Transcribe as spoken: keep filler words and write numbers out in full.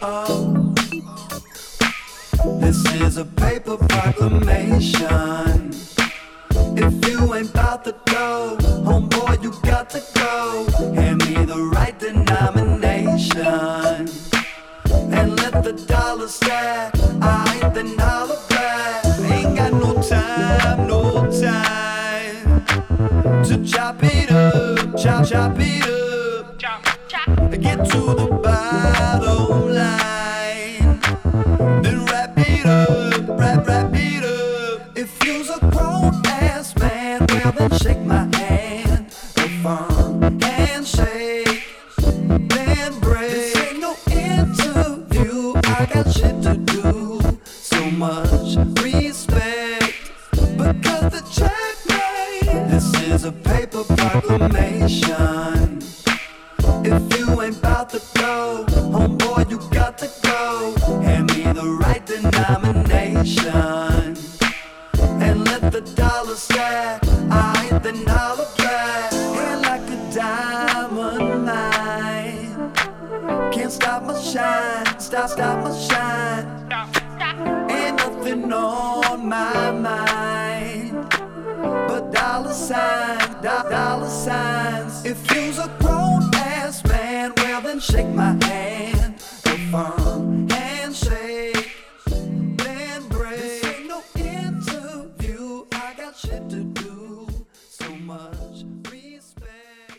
Oh, this is a paper proclamation. If you ain't bout to go, homeboy, you got to go. Hand me the right denomination and let the dollar stack. I ain't the dollar black. Ain't got no time, no time to chop it up, chop, chop it up, chop, chop. Get to the bottom line, then wrap it up, wrap, wrap it up. If you's a grown ass man, well then shake my hand, a firm handshake, then break. This ain't no interview, I got shit to do. So much respect, because the checkmate. This is a paper proclamation. If you ain't bout to go, homeboy, you got to go. Hand me the right denomination and let the dollar stack. I ain't the dollar black. Hair like a diamond mine. Can't stop my shine, stop, stop my shine. Ain't nothing on my mind but dollar signs, do- dollar signs. If you's a grown ass man, well then shake my hand, a firm handshake, then break. This ain't no interview, I got shit to do. So much respect.